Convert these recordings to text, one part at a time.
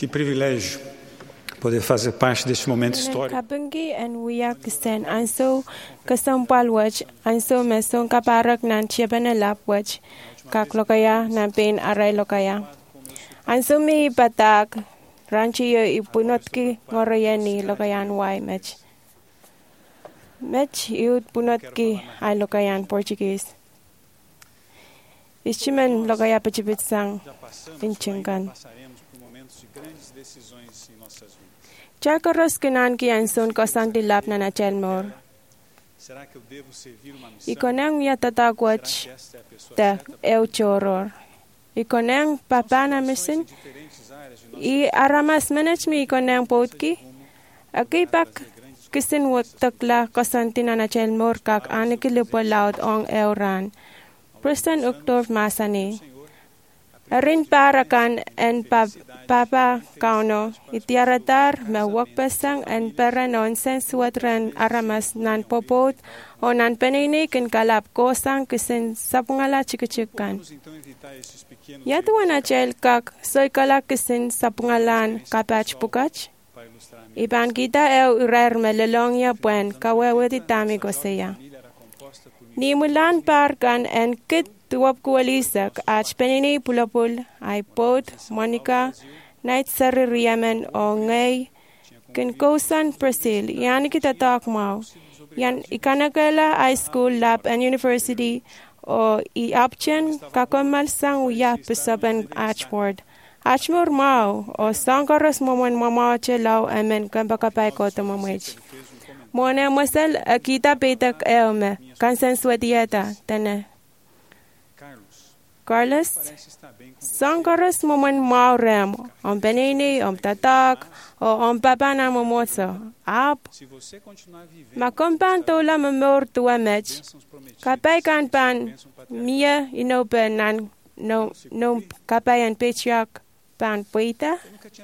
Que privilégio poder fazer parte deste momento histórico. Kabangi and Wiya Kisten Anso Kasampal Watch Anso Mesong Kaparak Nan Chiabana Lap Watch Kak Lokaya Nampin Aray Lokaya Anso Mi Patak Ranchi Ipunotki Ngorayani Lokayan Y Match Yud Punotki Ay Lokayan Portuguese Ichiman Lokaya Pachibitsang Inchingan Chakaros Kinan Ki Anson Kosang Dilap na Chelmor Ikonang Yatatagwach Te Euchoror Ikonang Papana Mission I Aramas Management Ikonang Potki Akipak Kisin Wotakla Kosantina na Chelmor Kak Anikilupo Laud Ong Euran Preston Uktor Masani Arin Parakan and Papa Kauno Itiaratar Mawakpasang and Paranonsense Watran Aramas Nan Popot o Nan Peninik and Kalap Kosang Kisin Sapungala Chikuchukan Yatuan Achel Kak Soy Kalak Kisin Sapungalan Kapach Pukach Iban kita Urer Melelongya Buen Kawawetitami Goseya Nimulan Parkan and Kit Tuwap Kuwalisak Ach Penini Pulapul iPod Monica Night Saririamen o Ngay Kinkosan Brazil Yan Kitatak Mau Yan Ikanagala High School Lab and University o Iapchen Kakomal Sang Uya Pisaban Achward Achmur Mau o Sankaras Momon Mama Chelau Amen Kampakapay Kota Mamwich Mona Masal Akita Petak Elme Kansan Swadiata Tane Carlos, Sankaras Momon Maurem, Penini, Tatak, o Papana Momoso, Ap, Makompan Tola Memor to a match, Kapaikan Pan, Mia, Inopen, and no Kapayan Patriarch Pan Poeta.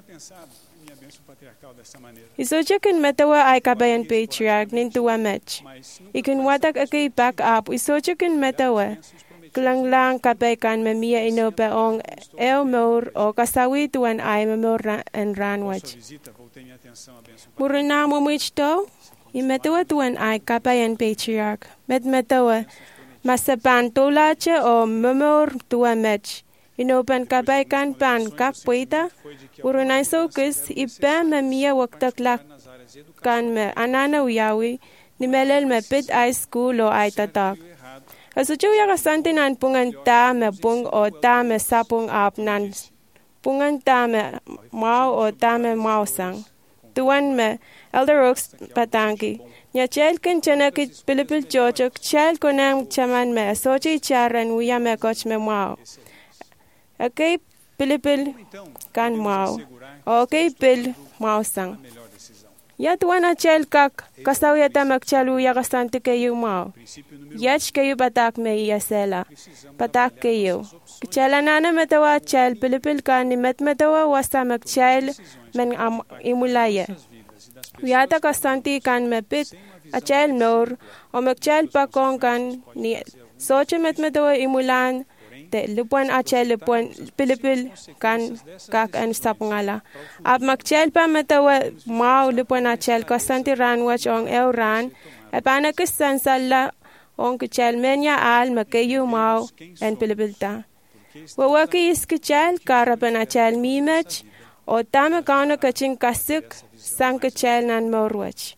Isojakin Metawa ay Kapayan Patriarch Nintu a match. Ikin Watak Aki back up, Isojakin Metawa. Lang kapaikan mamia inope ong elmor o kasawi tuan ay mamor and ranwach. Murina mumichto, imetawa tuan ay kapayan patriarch, metawa masapan tolache o mamor tuan mech. Inopen kapaikan pan kakpuita, urunay sokus ipa mamia waktaklak kan me anana uyawi, nimelel me pit ay school o ay tatak. Asuchu ya kasante nan pungan ta me pung o ta me sapung ap nan pungan ta me mau o ta me mau sang. Tuan me Elder Oaks Patangi. Nya chel kin chenakit Pilipil Jochok chel konang chaman me sochi charan uya me koch me mau. Okay Pilipil kan mau. Okay pil mau sang. Ya tuan a chel kak kasaw yata magchalu ya kasante kayo mau. Yach kayo patak me yasela. Patak kayo. Kchala nana metawa chel Pilipil kan ni metawa wasta magchel men imulaya. Yata kasante kan mepit a chel nor o magchel pakong kan ni soche metawa imulan te lupuan a chel lupuan Pilipil kan kak an sapungala. Ab magchel pa metawa mau lupuan a chel kasante ranwach ong euran e panakisan sala ong kchel menya al makayu mau en Pilipilta. Wawaki is kchel karapan a chel mimech o tama kauna kaching kasik sang kchel nan morwach.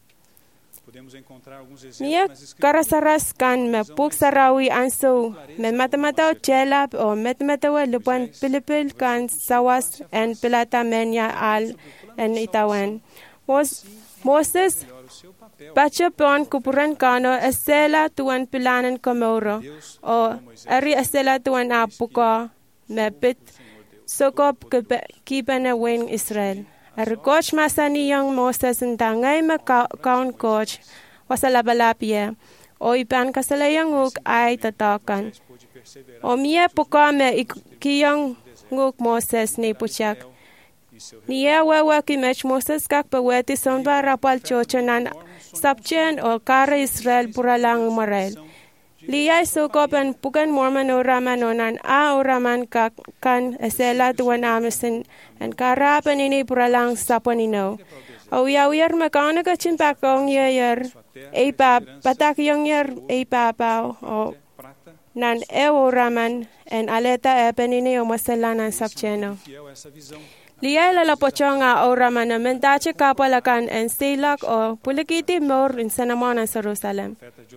Mia karasaras kan me puk sarawi anso me matamata chelap o metmetawa lupan Pilipil kan sawas en pilata menya al en itawan. Moses Pachapon kupuran kano esela tuan pilanan komoro o ari esela tuan apuko me pit sokop kipana wing Israel. Ar coach masani yang Mosesntangay kaun coach wasalabalapia o ipan kasalayang uk ay tatakan. O miya pukame ikiyang nguk Moses ni puchak. Niya wawa kimech Moses kak paweti sonba rapal chochanan sapchen o kara Israel puralang marel. Liya sukopan bukan Mormon oraman onan oraman kan esela tuan amesin and karapan ini puralang saponino. Uyar makana kachin pakong yer patak yung yer pao o nan oraman and aleta penini o masalanan sapcheno. Liya lalapochonga oraman na mentache kapalakan and stilak o pulikiti mor in Sanamona Jerusalem.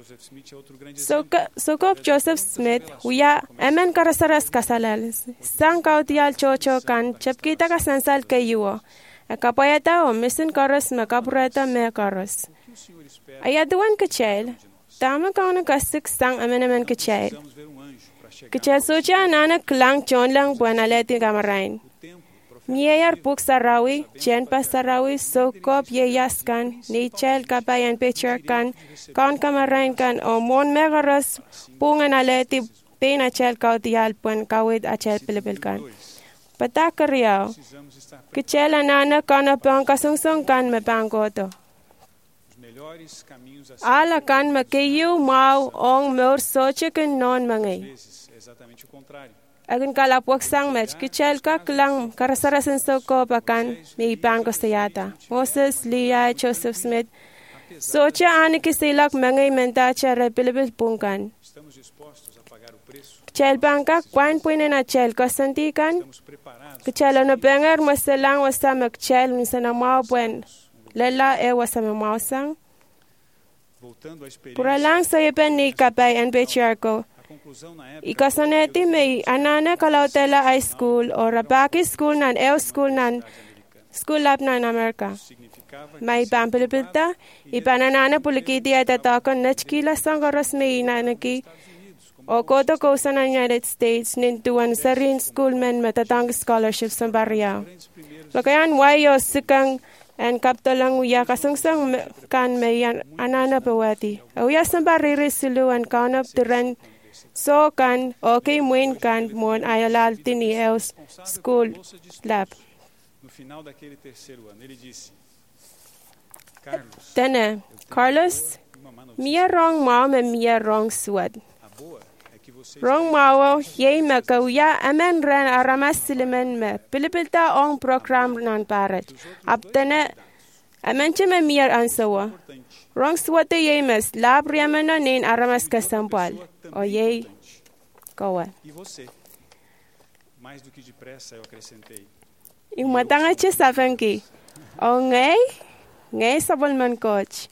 Sokop Joseph Smith huya emen karasaras kasalal sang kautial chocho kan chapkita kasansal kayuo kapayata o misin karas makapurata me karas ayaduan kachel tama kauna kasik sang emen kachel socha nana klang chonlang buanaleti kamarain Mier puk sarawi, jen pas sarawi, sokop yeyas kan, ni chel kapayan picture kan kamarain kan, o mon megaras, pungan aleti, pina chel kautial pun kawid a chel pilipil kan. Patakariyaw, kichel anana kana pang kasungsong kan mapangkoto. Ala kan makiyu mau ong mor soche kan non mangay. Agun kalapwak sang match, kichel ka klang karasarasan soko pakan, may ipang kostayata. Moses, Leah, Joseph Smith, socha ani kisilak mangay mentacha repilibil pungkan. Kichel bangka, kwan puinen na chel kasantikan, kichel ano bengar masalang wasa magchel nisa na mao buen, lela wasa mamawasang. Puralang sa ipan ni kapay and patriarcho, Ikasaneti may anana kalautela high school o Rabaki school nan school lab nan Amerika. May pampilipilta, ipananana pulikiti at atakon nachkila sangaras may inanaki o koto ko sa United States nintuan sa rin schoolmen matatang scholarships sa barya. Lakayan wayo sikang and kaptalang uya kasungsang kan may anana pawati. Uya sa bariri sulu and kanap tiran so kan okay muin kan mon ayalal tini school lab. Tene Carlos mia rong mau me mia rong suad. Rong mau ye me kauya amen ran aramas silimen me pilipilta ong program nan parat. Aptene amen che me mia ansawa. Rong suwate ye mes lab riamana nin aramas kasampal. O ye kawa. Yung matanga che safanki. O ngay sabol man coach.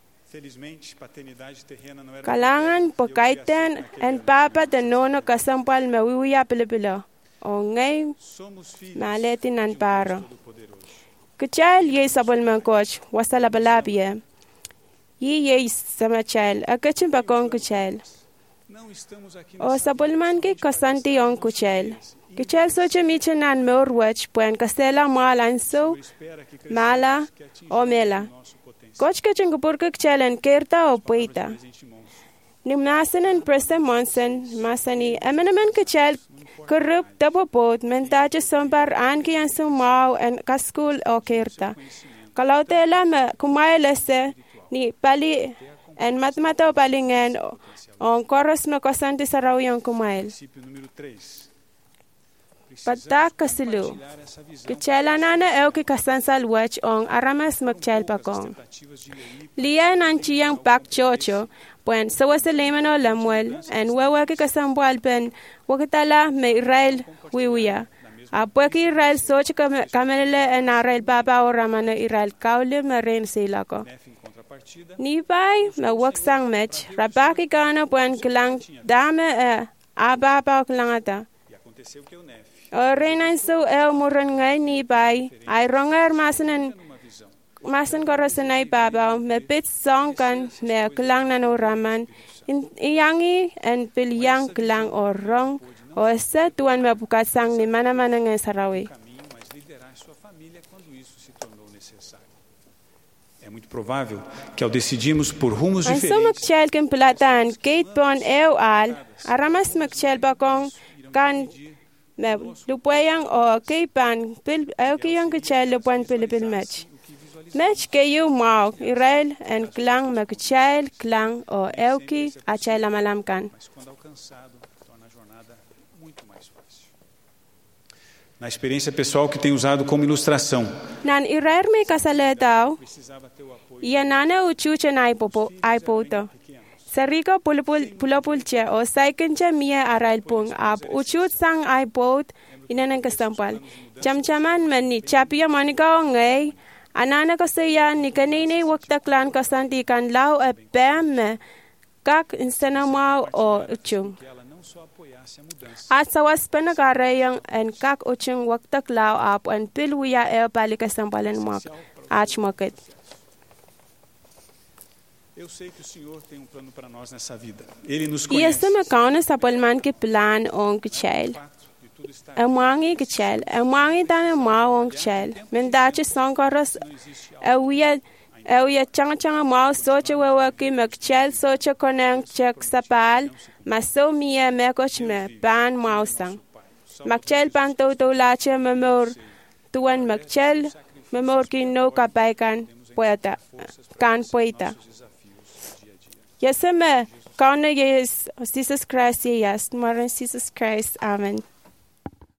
Kalangan pagkaitan and papa de nono kasampal mawiwiya pilipilo. O ngay maletin nan paro. Kuchal ye sabol man coach wasalabalabye. Ye samachal akachin pakong kuchal. O sabulman ki kasanti on kuchel. Kuchel soche michenan morwach puen kastela malanso mala o mela. Coach kachin kupurka kuchelen kerta o puita. Ni masanan presa monsen masani emenemen kuchel kurup tapopot mentache sompar anki an sumau en kaskul o kerta. Kalau tela me kumailese ni pali en matmato palingen on koros me kosanti sarau yang kumail. Patak kasilu. Kecela nana ki kasansal wach on aramas magchel pakong. Lia nanchi yang pak chocho, puen sawasalemano lamuel, en wawa ki kasambual pen, wakitala me Israel wiwia. Apweki Israel soch kamelele en Israel baba o ramana Israel kaule maren silako. Nipai mawaksang match, rabaki gana puen kilang dame ababa kilangata. O renan so muran ngay nipai, ay ronger masan korosanay baba, me pit songkan me kilang nanoraman, iyangi en pilyang kilang o rong, o sa tuan mapukasang ni mana-mana ngay sarawi. É muito provável que ao decidirmos por rumos diferentes, diferentes, magchel kin pelatan kate pon al, aramas magchel bakong kan me lupayang o kaipan pil kiyang kachel lupan pilipil match. Mech ke yu mau Israel en klang magchael klang o elki achela malamkan. mas quando alcançado, torna a jornada muito mais fácil. Na experiência pessoal que tenho usado como ilustração, Nan Israel me kasaletao, precisava ter o apoio ia nana uchuche na ipoto. Sariko pulapulche o saikenche mia arailpung ap uchut sang iPod inanang kasampal. Chamchaman mani chapia manika ngay anana kasaya ni kanini wakta klan kasanti kan lau e bem kak instanamau o uchung. que ela não só apoiasse a mudança, At sawas panagarayan en kak uchung wakta klau ap en pilwiya e bali kasampalan mak ach maket. eu sei que o Senhor tem um plano para nós nessa vida. Ele nos Ia conhece. sama kauna sapalman ki plan on kchel. O fato de tudo estar Amangi kchel, amangi tan ma on kchel. Men dache sankaras awia chang ma soche wewa ki makchel soche konang chek sapal maso mia mekoch me ban mausang. Makchel pan to lache memor tuan makchel memor ki no kapaikan poeta kan poeta. Yes, me. Kana yes, Jesus Christ, yes, Maran Jesus Christ, Amen.